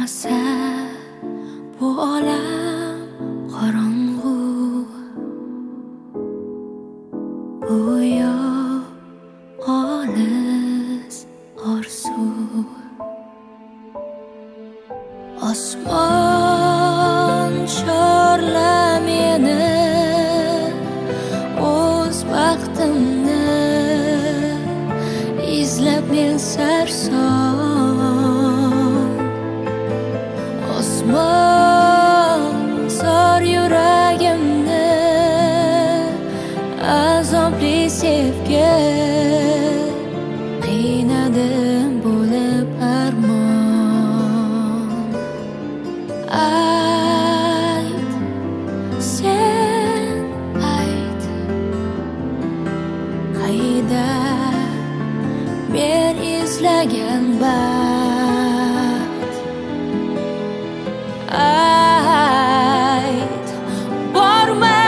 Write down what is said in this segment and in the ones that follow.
Bo'lmasa bu olam qorong'u, go'yo olis orzu. Osmon chorla meni, o'z baxtimni izlab men sarson. Osmon zor yuragimni azobli sevgi qiynadim bo'lib armon. Ayt, sen ayt, qayda men izlagan baxt? Ayt, bormi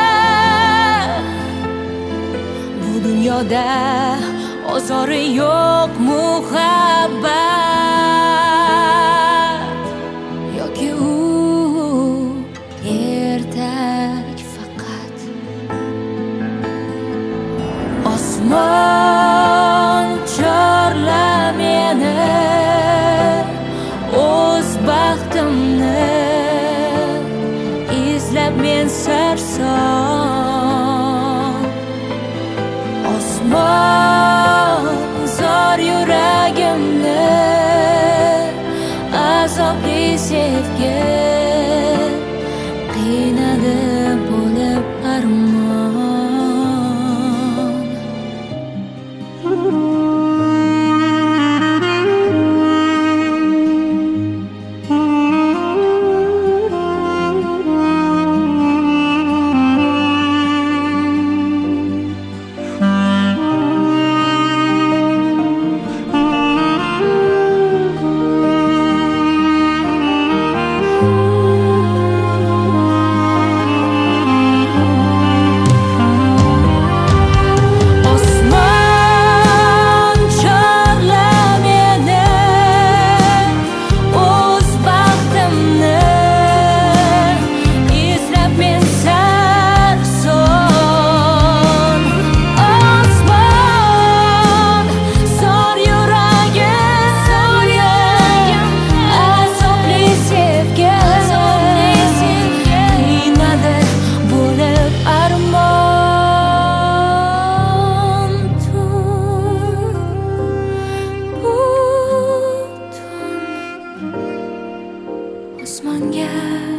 bu dunyoda ozori yo'q muhabbat, yoki u ertak faqat? Osmon chorla meni, o'z baxtimni izlab men sarson. Osmon zor yuragimni azobli sevgi qiynadi bo'lib armon. Osmonga